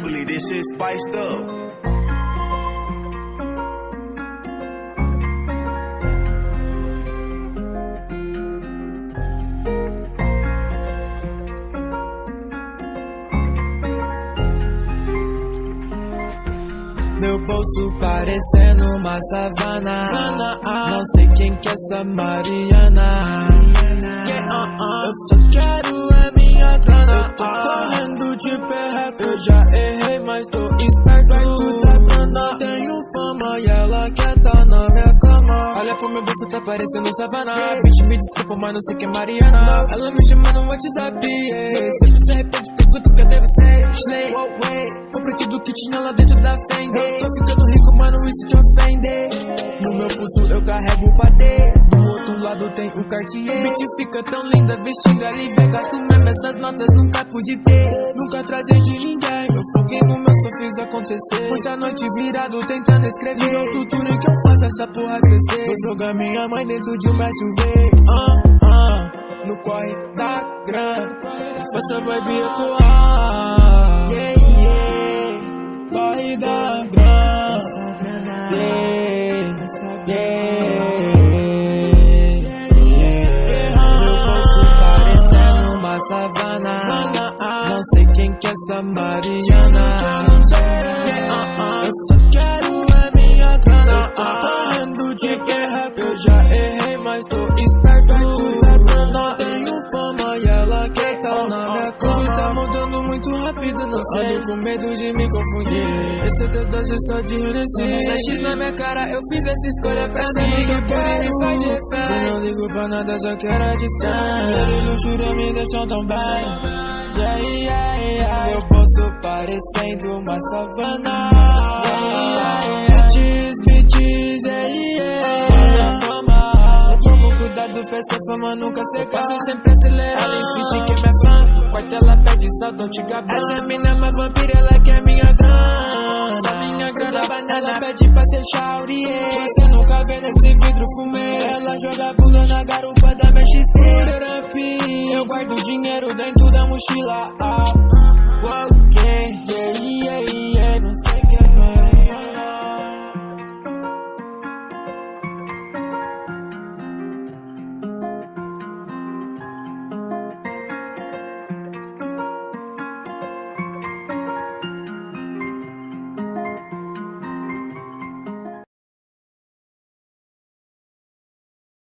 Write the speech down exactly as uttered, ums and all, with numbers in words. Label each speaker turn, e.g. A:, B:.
A: Beverly, this shit spiced up.
B: Meu bolso parecendo uma savana. Não sei quem que é essa Mariana. Eu só quero é minha grana. Eu tô correndo de perreco. Eu já errei, mas tô esperto. Vai tudo é grana. Tenho fama e ela quer tá na minha cama. Olha pro meu bolso, tá parecendo savana. Bitch, me desculpa, mas não sei quem é Mariana. Ela me chama no WhatsApp, yeah. Sempre se arrepende, pergunto cadê você. Slay, comprei tudo que tinha lá dentro da Fender. Tô ficando rico, mano, isso te ofende. No meu pulso eu carrego o patê. Do outro lado tem o Cartier. Bitch fica tão linda, vestindo ali Vegas. Tu mesmo essas notas nunca pude ter. Nunca trazer de ninguém. Eu foquei no meu, só fiz acontecer. Muita noite virado tentando escrever. Virou tudo que eu faço essa porra crescer. Vou jogar minha mãe dentro de uma S U V. Ah, ah, no corre da grana. Força vai vir ecoar. Yeah, yeah. Corre da grana. Yeah, yeah, yeah. Meu bolso parecendo uma savana. Não sei quem que é essa Mariana. Eu só quero é minha grana. Tô correndo de guerra. Eu já errei, mas tô esperto. Não tenho fama e ela quer tá na minha cama. Tá mudando muito rápido, não sei. Com medo de me confundir. Esse teu doce só de Hennessy. Sete na minha cara, eu fiz essa escolha pra ser amiga. Por me faz refém. Eu não ligo pra nada, só quero a distância. Ele luxúria me deixou tão bem. Yeah, yeah, yeah. Meu bolso parecendo uma savana. Yeah, yeah. Bitches, bitches, yeah, yeah. Vamos cuidar do pé, essa fama nunca seca. Você sempre acelera. Ela insiste que é minha fã. No quarto ela pede só, don't te gabão. Essa mina é uma vampira, ela quer minha grana. Essa minha grana banana, ela pede pra ser shawty, yeah. Você nunca vê nesse vidro fumê. Ela joga bunda na garupa da minha X T. Eu guardo dinheiro dentro da mochila. Ah, wow.